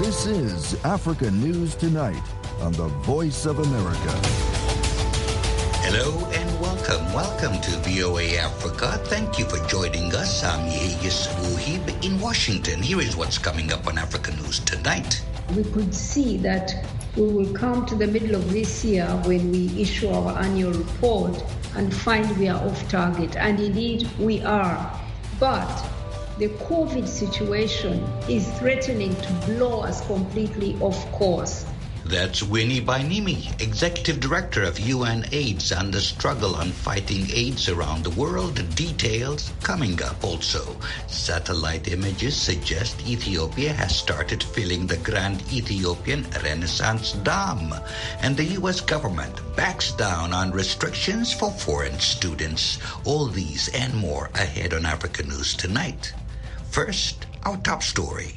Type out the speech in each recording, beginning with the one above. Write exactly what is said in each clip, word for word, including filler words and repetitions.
This is Africa News Tonight on the Voice of America. Hello and welcome. Welcome to V O A Africa. Thank you for joining us. I'm Yehis Wuhib in Washington. Here is what's coming up on Africa News Tonight. We could see that we will come to the middle of this year when we issue our annual report and find we are off target. And indeed, we are. But the COVID situation is threatening to blow us completely off course. That's Winnie Bainimi, Executive Director of U N AIDS and the struggle on fighting AIDS around the world. Details coming up also. Satellite images suggest Ethiopia has started filling the Grand Ethiopian Renaissance Dam. And the U S government backs down on restrictions for foreign students. All these and more ahead on Africa News Tonight. First, our top story.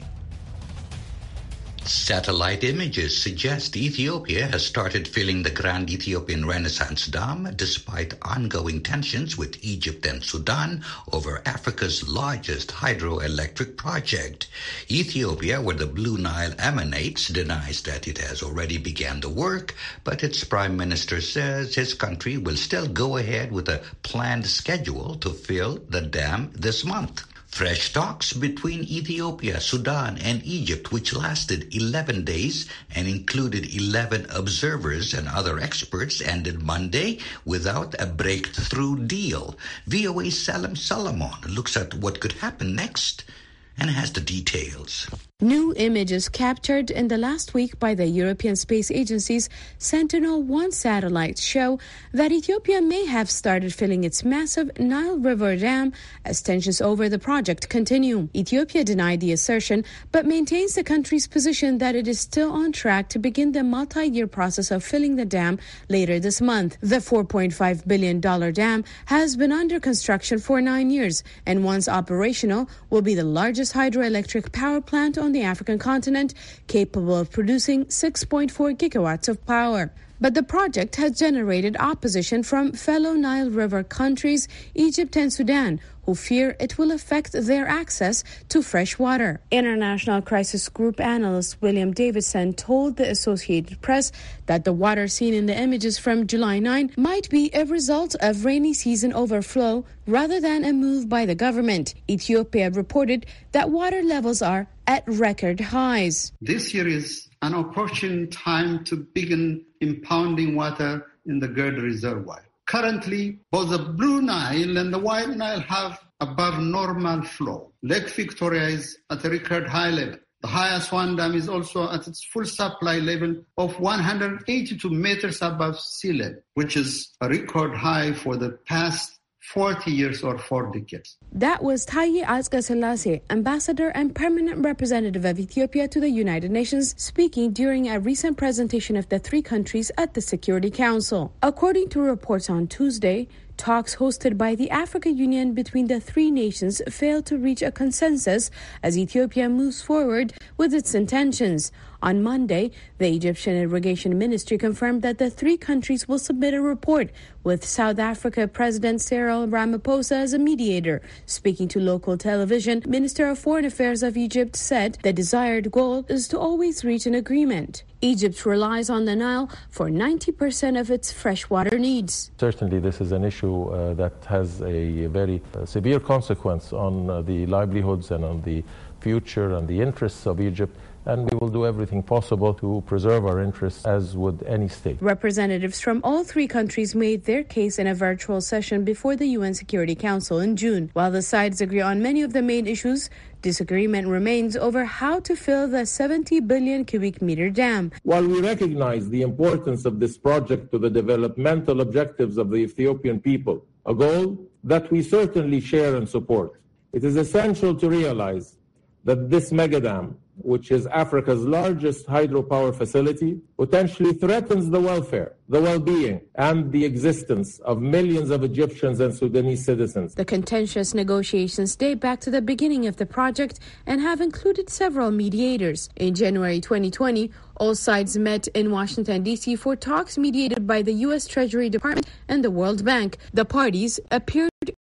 Satellite images suggest Ethiopia has started filling the Grand Ethiopian Renaissance Dam despite ongoing tensions with Egypt and Sudan over Africa's largest hydroelectric project. Ethiopia, where the Blue Nile emanates, denies that it has already begun the work, but its prime minister says his country will still go ahead with a planned schedule to fill the dam this month. Fresh talks between Ethiopia, Sudan, and Egypt, which lasted eleven days and included eleven observers and other experts, ended Monday without a breakthrough deal. V O A's Salam Solomon looks at what could happen next and has the details. New images captured in the last week by the European Space Agency's Sentinel one satellite show that Ethiopia may have started filling its massive Nile River Dam as tensions over the project continue. Ethiopia denied the assertion, but maintains the country's position that it is still on track to begin the multi-year process of filling the dam later this month. The four point five billion dollars dam has been under construction for nine years and once operational will be the largest hydroelectric power plant on the African continent, capable of producing six point four gigawatts of power. But the project has generated opposition from fellow Nile River countries, Egypt and Sudan, who fear it will affect their access to fresh water. International Crisis Group analyst William Davidson told the Associated Press that the water seen in the images from July ninth might be a result of rainy season overflow rather than a move by the government. Ethiopia reported that water levels are at record highs. This year is an opportune time to begin impounding water in the Gerd Reservoir. Currently, both the Blue Nile and the White Nile have above normal flow. Lake Victoria is at a record high level. The Hayi Aswan Dam is also at its full supply level of one hundred eighty-two meters above sea level, which is a record high for the past forty years or four decades. That was Taye Asqaselase, ambassador and permanent representative of Ethiopia to the United Nations, speaking during a recent presentation of the three countries at the Security Council. According to reports on Tuesday, talks hosted by the African Union between the three nations failed to reach a consensus as Ethiopia moves forward with its intentions. On Monday, the Egyptian Irrigation Ministry confirmed that the three countries will submit a report with South Africa President Cyril Ramaphosa as a mediator. Speaking to local television, Minister of Foreign Affairs of Egypt said the desired goal is to always reach an agreement. Egypt relies on the Nile for ninety percent of its freshwater needs. Certainly, this is an issue uh, that has a very uh, severe consequence on uh, the livelihoods and on the future and the interests of Egypt. And we will do everything possible to preserve our interests, as would any state. Representatives from all three countries made their case in a virtual session before the U N Security Council in June. While the sides agree on many of the main issues, disagreement remains over how to fill the seventy billion cubic meter dam. While we recognize the importance of this project to the developmental objectives of the Ethiopian people, a goal that we certainly share and support, it is essential to realize that this megadam, which is Africa's largest hydropower facility, potentially threatens the welfare, the well-being, and the existence of millions of Egyptians and Sudanese citizens. The contentious negotiations date back to the beginning of the project and have included several mediators. In January twenty twenty, all sides met in Washington, D C for talks mediated by the U S Treasury Department and the World Bank. The parties appeared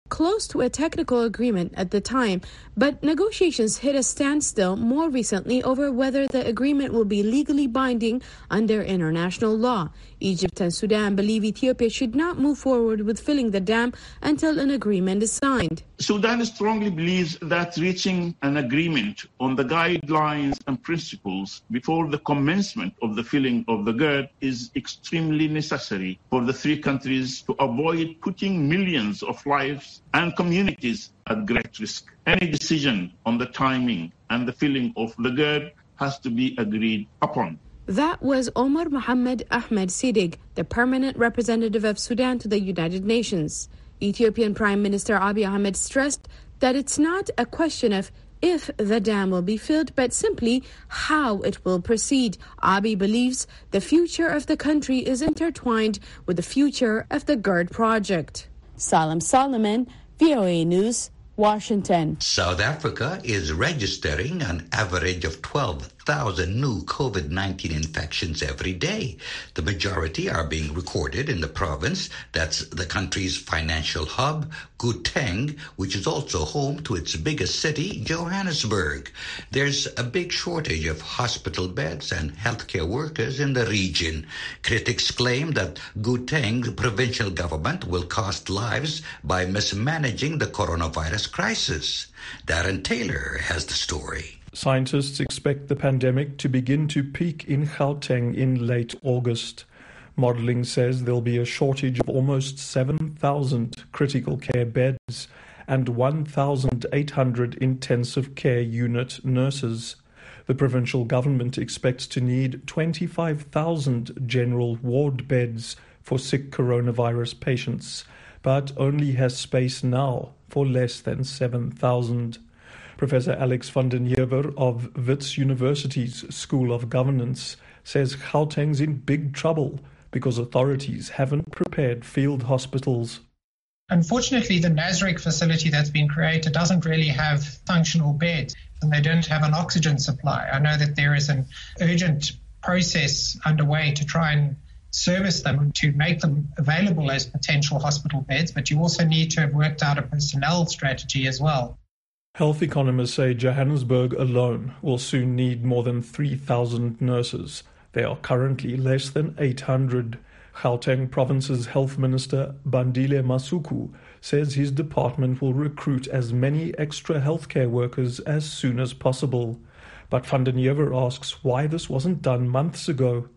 close to a technical agreement at the time, but negotiations hit a standstill more recently over whether the agreement will be legally binding under international law. Egypt and Sudan believe Ethiopia should not move forward with filling the dam until an agreement is signed. Sudan strongly believes that reaching an agreement on the guidelines and principles before the commencement of the filling of the GERD is extremely necessary for the three countries to avoid putting millions of lives and communities at great risk. Any decision on the timing and the filling of the GERD has to be agreed upon. That was Omar Mohammed Ahmed Sidig, the permanent representative of Sudan to the United Nations. Ethiopian Prime Minister Abiy Ahmed stressed that it's not a question of if the dam will be filled, but simply how it will proceed. Abiy believes the future of the country is intertwined with the future of the GERD project. Salam Solomon, V O A News, Washington. South Africa is registering an average of twelve thousand new COVID nineteen infections every day. The majority are being recorded in the province that's the country's financial hub, Gauteng, which is also home to its biggest city, Johannesburg. There's a big shortage of hospital beds and healthcare workers in the region. Critics claim that Gauteng's provincial government will cost lives by mismanaging the coronavirus crisis. Darren Taylor has the story. Scientists expect the pandemic to begin to peak in Gauteng in late August. Modelling says there'll be a shortage of almost seven thousand critical care beds and one thousand eight hundred intensive care unit nurses. The provincial government expects to need twenty-five thousand general ward beds for sick coronavirus patients, but only has space now for less than seven thousand. Professor Alex van den Heever of Wits University's School of Governance says Gauteng's in big trouble because authorities haven't prepared field hospitals. Unfortunately, the Nasrec facility that's been created doesn't really have functional beds, and they don't have an oxygen supply. I know that there is an urgent process underway to try and service them, to make them available as potential hospital beds, but you also need to have worked out a personnel strategy as well. Health economists say Johannesburg alone will soon need more than three thousand nurses. There are currently less than eight hundred. Gauteng Province's Health Minister Bandile Masuku says his department will recruit as many extra healthcare workers as soon as possible. But van den Heever asks why this wasn't done months ago.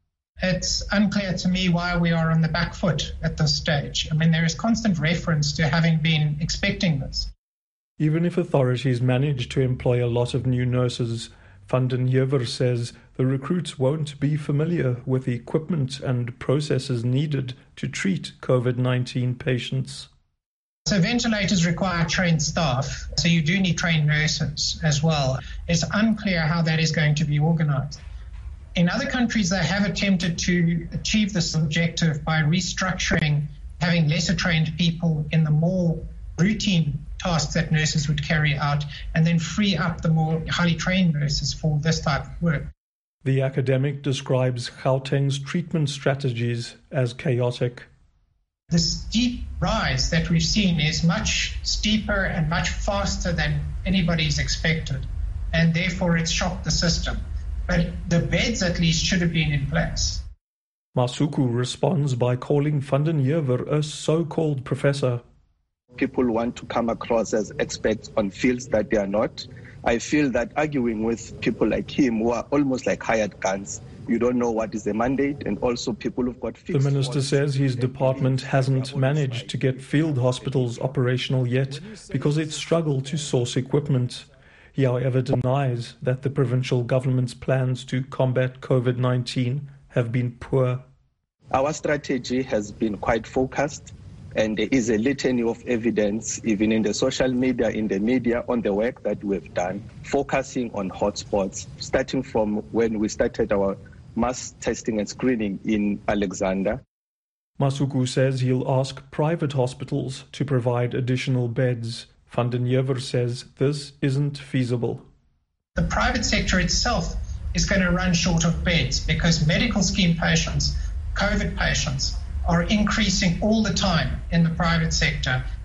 It's unclear to me why we are on the back foot at this stage. I mean, there is constant reference to having been expecting this. Even if authorities manage to employ a lot of new nurses, van den Heever says the recruits won't be familiar with the equipment and processes needed to treat COVID nineteen patients. So ventilators require trained staff, so you do need trained nurses as well. It's unclear how that is going to be organized. In other countries, they have attempted to achieve this objective by restructuring, having lesser trained people in the more routine tasks that nurses would carry out, and then free up the more highly trained nurses for this type of work. The academic describes Gauteng's treatment strategies as chaotic. The steep rise that we've seen is much steeper and much faster than anybody's expected, and therefore it's shocked the system. But the beds at least should have been in place. Masuku responds by calling van den Heever a so-called professor. People want to come across as experts on fields that they are not. I feel that arguing with people like him who are almost like hired guns, you don't know what is the mandate, and also people who've got fixed... The minister says his department hasn't managed to get field hospitals operational yet because it struggled to source equipment. He, however, denies that the provincial government's plans to combat COVID nineteen have been poor. Our strategy has been quite focused, and there is a litany of evidence, even in the social media, in the media, on the work that we've done, focusing on hotspots, starting from when we started our mass testing and screening in Alexander. Masuku says he'll ask private hospitals to provide additional beds. Van den Heever says this isn't feasible. The private sector itself is going to run short of beds because medical scheme patients, COVID patients, are increasing all the time in the private sector.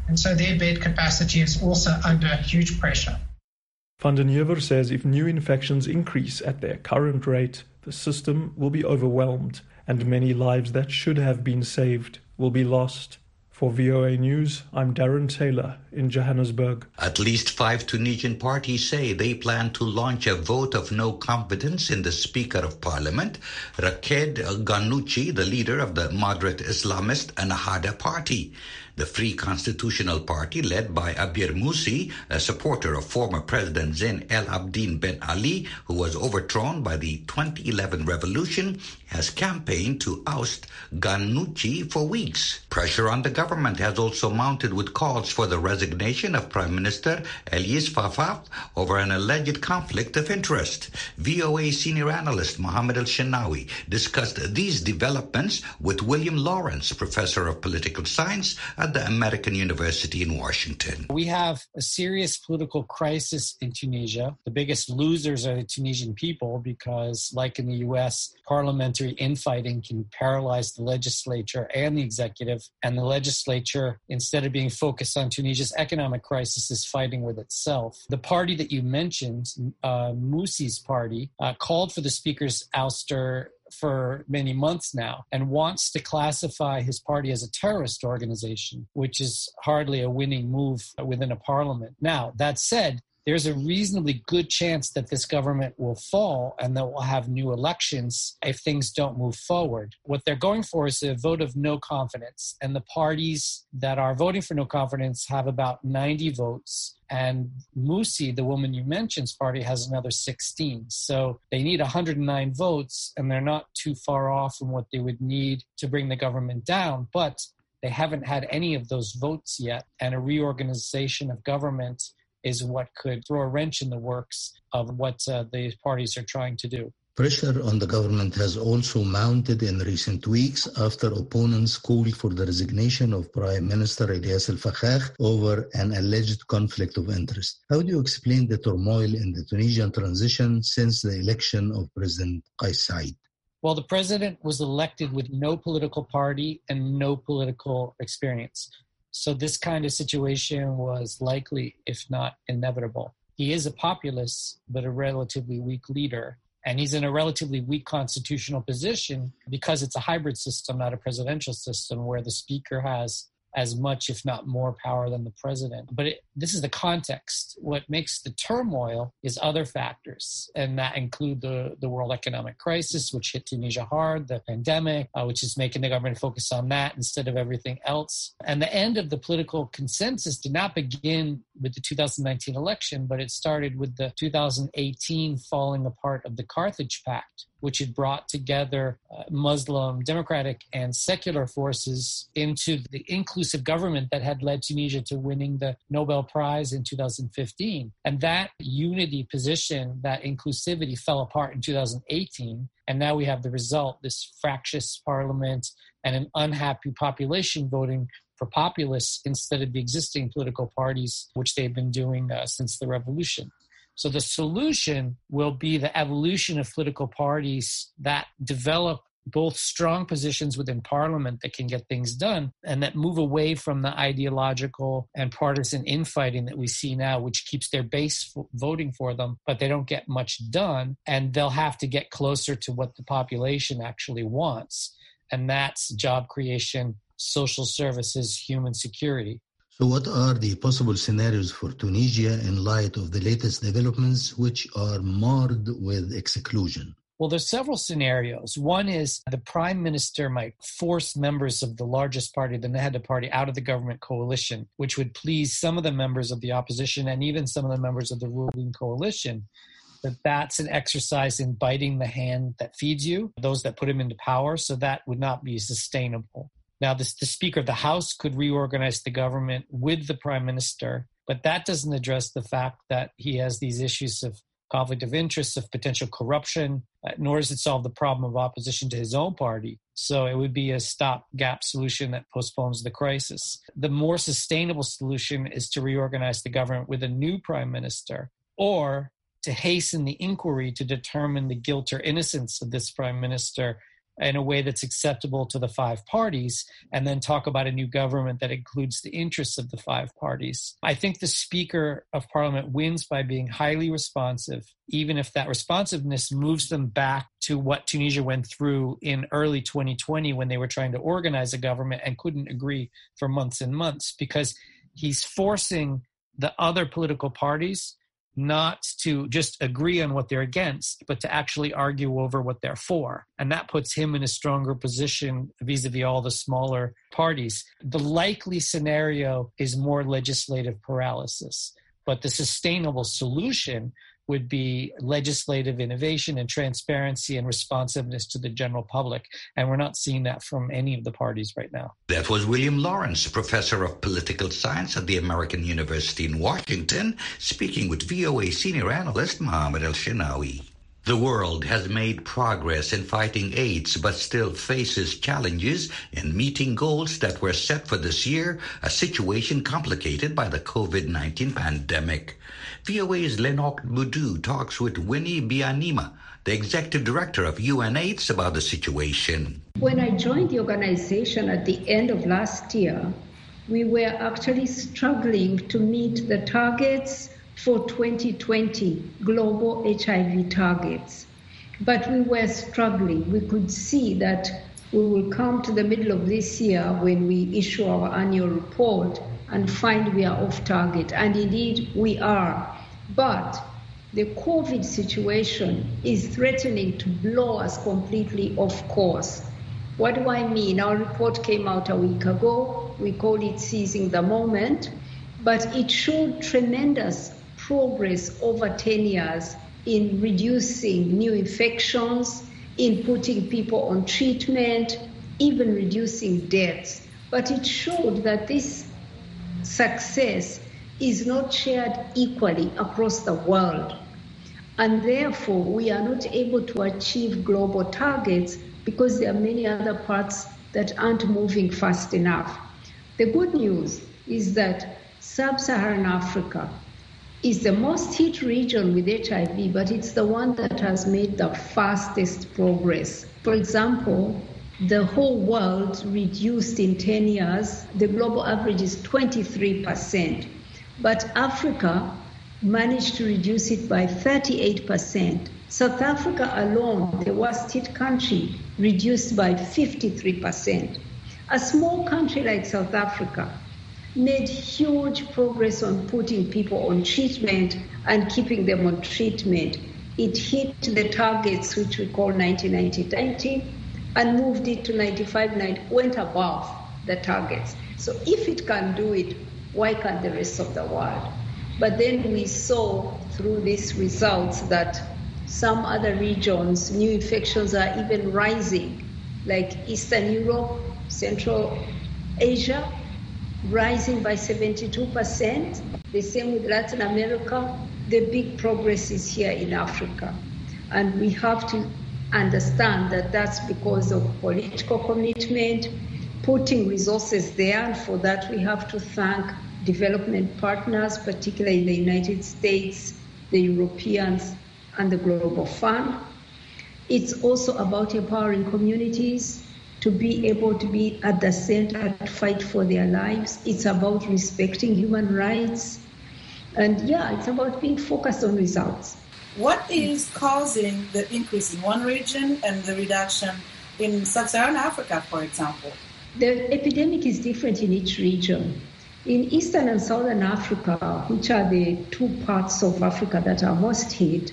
And so their bed capacity is also under huge pressure. Van den Heever says if new infections increase at their current rate, the system will be overwhelmed and many lives that should have been saved will be lost. For V O A News, I'm Darren Taylor in Johannesburg. At least five Tunisian parties say they plan to launch a vote of no confidence in the Speaker of Parliament, Raked Ghannouchi, the leader of the moderate Islamist Ennahda party. The Free Constitutional Party, led by Abir Moussi, a supporter of former President Zain El Abidine Ben Ali, who was overthrown by the twenty eleven revolution, has campaigned to oust Ghannouchi for weeks. Pressure on the government has also mounted with calls for the resignation of Prime Minister Elias Fafaf over an alleged conflict of interest. V O A senior analyst Mohammed El-Shenawi discussed these developments with William Lawrence, professor of political science at the American University in Washington. We have a serious political crisis in Tunisia. The biggest losers are the Tunisian people because, like in the U S, parliamentary infighting can paralyze the legislature and the executive. And the legislature, instead of being focused on Tunisia's economic crisis, is fighting with itself. The party that you mentioned, uh, Moussi's party, uh, called for the speaker's ouster for many months now and wants to classify his party as a terrorist organization, which is hardly a winning move within a parliament. Now, that said, there's a reasonably good chance that this government will fall and that we'll have new elections if things don't move forward. What they're going for is a vote of no confidence. And the parties that are voting for no confidence have about ninety votes. And Moussi, the woman you mentioned's party, has another sixteen. So they need one hundred nine votes, and they're not too far off from what they would need to bring the government down. But they haven't had any of those votes yet. And a reorganization of government is what could throw a wrench in the works of what uh, the parties are trying to do. Pressure on the government has also mounted in recent weeks after opponents called for the resignation of Prime Minister Elias El-Fafaf over an alleged conflict of interest. How do you explain the turmoil in the Tunisian transition since the election of President Kais Saied? Well, the president was elected with no political party and no political experience. So this kind of situation was likely, if not inevitable. He is a populist, but a relatively weak leader. And he's in a relatively weak constitutional position because it's a hybrid system, not a presidential system, where the speaker has as much, if not more, power than the president. But it, this is the context. What makes the turmoil is other factors, and that include the, the world economic crisis, which hit Tunisia hard, the pandemic, uh, which is making the government focus on that instead of everything else. And the end of the political consensus did not begin with the two thousand nineteen election, but it started with the two thousand eighteen falling apart of the Carthage Pact, which had brought together uh, Muslim, democratic, and secular forces into the inclusive government that had led Tunisia to winning the Nobel Prize in two thousand fifteen. And that unity position, that inclusivity fell apart in two thousand eighteen. And now we have the result, this fractious parliament and an unhappy population voting for populists instead of the existing political parties, which they've been doing uh, since the revolution. So the solution will be the evolution of political parties that develop both strong positions within parliament that can get things done and that move away from the ideological and partisan infighting that we see now, which keeps their base f- voting for them, but they don't get much done. And they'll have to get closer to what the population actually wants. And that's job creation, social services, human security. So what are the possible scenarios for Tunisia in light of the latest developments, which are marred with exclusion? Well, there's several scenarios. One is the prime minister might force members of the largest party, the Ennahda party, out of the government coalition, which would please some of the members of the opposition and even some of the members of the ruling coalition. That that's an exercise in biting the hand that feeds you, those that put him into power. So that would not be sustainable. Now, this, the Speaker of the House could reorganize the government with the Prime Minister, but that doesn't address the fact that he has these issues of conflict of interest, of potential corruption, uh, nor does it solve the problem of opposition to his own party. So it would be a stopgap solution that postpones the crisis. The more sustainable solution is to reorganize the government with a new Prime Minister, or to hasten the inquiry to determine the guilt or innocence of this Prime Minister in a way that's acceptable to the five parties, and then talk about a new government that includes the interests of the five parties. I think the Speaker of Parliament wins by being highly responsive, even if that responsiveness moves them back to what Tunisia went through in early twenty twenty when they were trying to organize a government and couldn't agree for months and months, because he's forcing the other political parties not to just agree on what they're against, but to actually argue over what they're for. And that puts him in a stronger position vis-a-vis all the smaller parties. The likely scenario is more legislative paralysis, but the sustainable solution would be legislative innovation and transparency and responsiveness to the general public. And we're not seeing that from any of the parties right now. That was William Lawrence, professor of political science at the American University in Washington, speaking with V O A senior analyst Mohammed El-Shenawi. The world has made progress in fighting AIDS, but still faces challenges in meeting goals that were set for this year, a situation complicated by the COVID nineteen pandemic. V O A's Lenok Mudu talks with Winnie Bianima, the executive director of U N AIDS, about the situation. When I joined the organization at the end of last year, we were actually struggling to meet the targets for twenty twenty, global H I V targets. But we were struggling. We could see that we will come to the middle of this year when we issue our annual report and find we are off target. And indeed, we are. But the COVID situation is threatening to blow us completely off course. What do I mean? Our report came out a week ago. We call it Seizing the Moment. But it showed tremendous progress over ten years in reducing new infections, in putting people on treatment, even reducing deaths. But it showed that this success is not shared equally across the world. And therefore, we are not able to achieve global targets because there are many other parts that aren't moving fast enough. The good news is that Sub-Saharan Africa is the most hit region with H I V, but it's the one that has made the fastest progress. For example, the whole world reduced in ten years. The global average is twenty-three percent, but Africa managed to reduce it by thirty-eight percent. South Africa alone, the worst hit country, reduced by fifty-three percent. A small country like South Africa made huge progress on putting people on treatment and keeping them on treatment. It hit the targets, which we call ninety ninety ninety, and moved it to ninety-five ninety, went above the targets. So if it can do it, why can't the rest of the world? But then we saw through these results that some other regions, new infections are even rising, like Eastern Europe, Central Asia, rising by seventy-two percent. The same with Latin America. The big progress is here in Africa. And we have to understand that that's because of political commitment, putting resources there. And for that, we have to thank development partners, particularly the United States, the Europeans, and the Global Fund. It's also about empowering communities to be able to be at the center to fight for their lives. It's about respecting human rights. And yeah, it's about being focused on results. What is causing the increase in one region and the reduction in Sub-Saharan Africa, for example? The epidemic is different in each region. In Eastern and Southern Africa, which are the two parts of Africa that are most hit,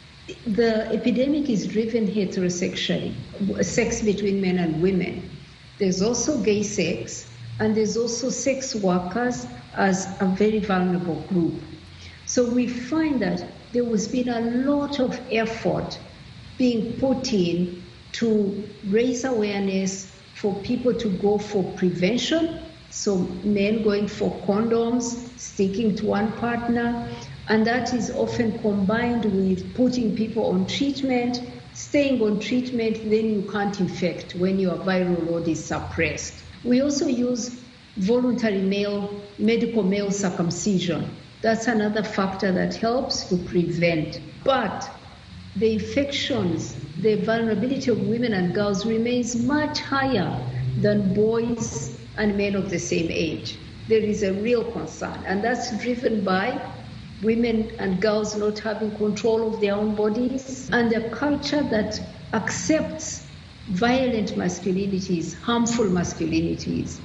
the epidemic is driven heterosexually, sex between men and women. There's also gay sex, and there's also sex workers as a very vulnerable group. So we find that there has been a lot of effort being put in to raise awareness for people to go for prevention. So men going for condoms, sticking to one partner, and that is often combined with putting people on treatment, staying on treatment, then you can't infect when your viral load is suppressed. We also use voluntary male, medical male circumcision. That's another factor that helps to prevent. But the infections, the vulnerability of women and girls remains much higher than boys and men of the same age. There is a real concern, and that's driven by women and girls not having control of their own bodies and a culture that accepts violent masculinities, harmful masculinities.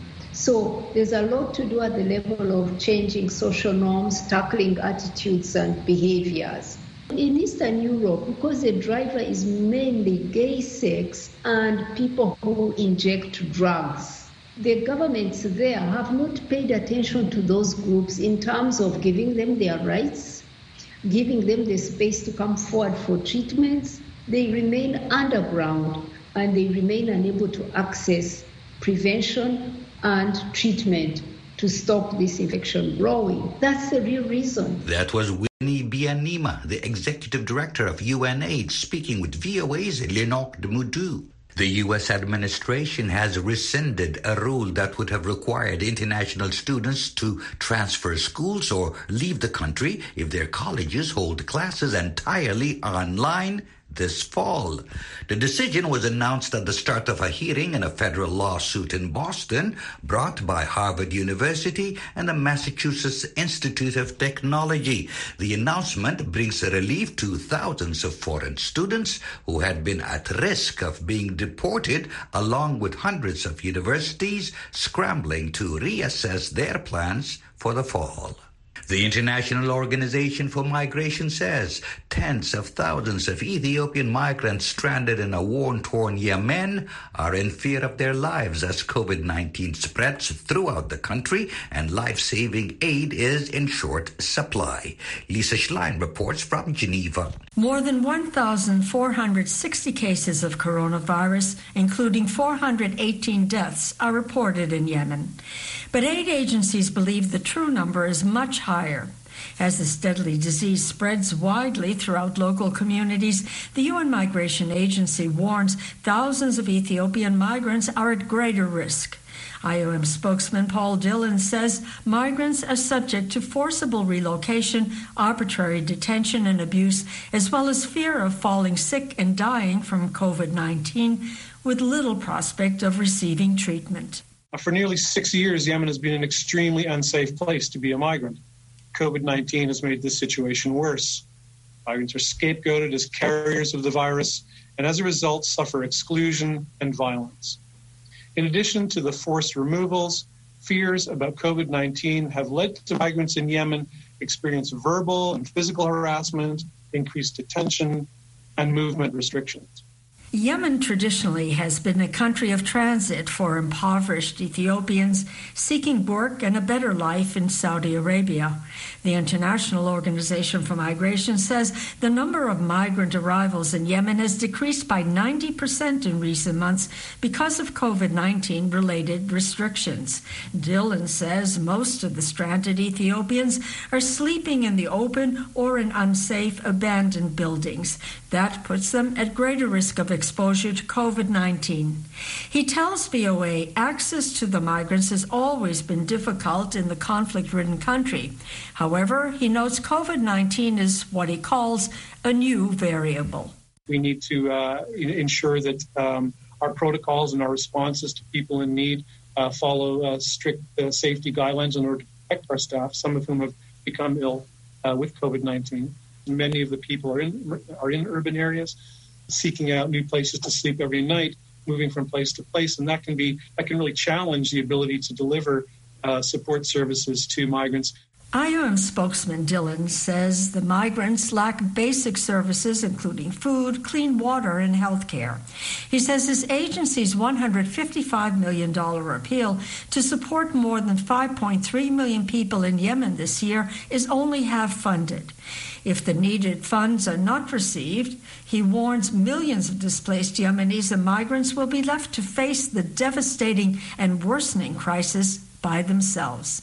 So there's a lot to do at the level of changing social norms, tackling attitudes and behaviors. In Eastern Europe, because the driver is mainly gay sex and people who inject drugs, the governments there have not paid attention to those groups in terms of giving them their rights, giving them the space to come forward for treatments. They remain underground and they remain unable to access prevention and treatment to stop this infection growing. That's the real reason. That was Winnie Byanyima, the executive director of U N AIDS, speaking with V O A's Lenore Dmudu. The U S administration has rescinded a rule that would have required international students to transfer schools or leave the country if their colleges hold classes entirely online this fall. The decision was announced at the start of a hearing in a federal lawsuit in Boston brought by Harvard University and the Massachusetts Institute of Technology. The announcement brings relief to thousands of foreign students who had been at risk of being deported, along with hundreds of universities scrambling to reassess their plans for the fall. The International Organization for Migration says tens of thousands of Ethiopian migrants stranded in a war-torn Yemen are in fear of their lives as COVID nineteen spreads throughout the country and life-saving aid is in short supply. Lisa Schlein reports from Geneva. More than one thousand four hundred sixty cases of coronavirus, including four hundred eighteen deaths, are reported in Yemen. But aid agencies believe the true number is much higher. As this deadly disease spreads widely throughout local communities, the U N Migration Agency warns thousands of Ethiopian migrants are at greater risk. I O M spokesman Paul Dillon says migrants are subject to forcible relocation, arbitrary detention and abuse, as well as fear of falling sick and dying from COVID nineteen, with little prospect of receiving treatment. For nearly six years, Yemen has been an extremely unsafe place to be a migrant. COVID nineteen has made this situation worse. Migrants are scapegoated as carriers of the virus, and as a result, suffer exclusion and violence. In addition to the forced removals, fears about COVID nineteen have led to migrants in Yemen experience verbal and physical harassment, increased detention, and movement restrictions. Yemen traditionally has been a country of transit for impoverished Ethiopians seeking work and a better life in Saudi Arabia. The International Organization for Migration says the number of migrant arrivals in Yemen has decreased by ninety percent in recent months because of COVID nineteen related restrictions. Dillon says most of the stranded Ethiopians are sleeping in the open or in unsafe, abandoned buildings. That puts them at greater risk of exposure to COVID nineteen. He tells V O A access to the migrants has always been difficult in the conflict-ridden country. However, he notes COVID nineteen is what he calls a new variable. We need to uh, ensure that um, our protocols and our responses to people in need uh, follow uh, strict uh, safety guidelines in order to protect our staff, some of whom have become ill uh, with COVID nineteen. Many of the people are in are in urban areas, seeking out new places to sleep every night, moving from place to place, and that can be that can really challenge the ability to deliver uh, support services to migrants. I O M spokesman Dillon says the migrants lack basic services, including food, clean water, and health care. He says his agency's one hundred fifty-five million dollars appeal to support more than five point three million people in Yemen this year is only half funded. If the needed funds are not received, he warns millions of displaced Yemenis and migrants will be left to face the devastating and worsening crisis by themselves.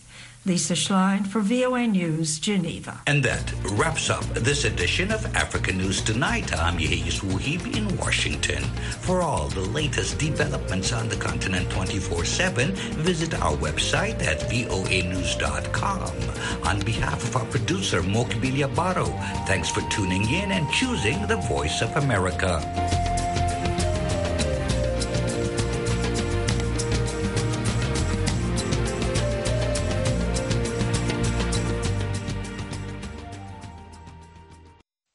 Lisa Schlein for V O A News, Geneva. And that wraps up this edition of Africa News Tonight. I'm Yehia Wuhib in Washington. For all the latest developments on the continent twenty-four seven, visit our website at V O A news dot com. On behalf of our producer, Mokbilia Baro, thanks for tuning in and choosing the Voice of America.